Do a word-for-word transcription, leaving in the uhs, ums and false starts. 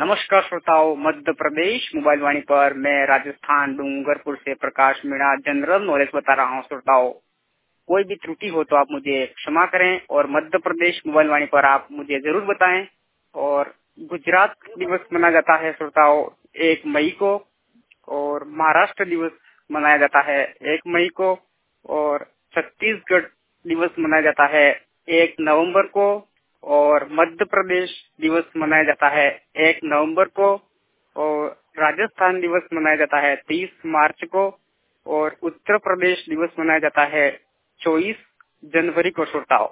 नमस्कार श्रोताओं, मध्य प्रदेश मोबाइल वाणी पर मैं राजस्थान डूंगरपुर से प्रकाश मीणा जनरल नॉलेज बता रहा हूँ। श्रोताओं, कोई भी त्रुटि हो तो आप मुझे क्षमा करें और मध्य प्रदेश मोबाइल वाणी पर आप मुझे जरूर बताएं। और गुजरात दिवस मनाया जाता है श्रोताओं एक मई को, और महाराष्ट्र दिवस मनाया जाता है एक मई को, और छत्तीसगढ़ दिवस मनाया जाता है एक नवंबर को, और मध्य प्रदेश दिवस मनाया जाता है एक नवंबर को, और राजस्थान दिवस मनाया जाता है तीस मार्च को, और उत्तर प्रदेश दिवस मनाया जाता है चौबीस जनवरी को। श्रोताओं,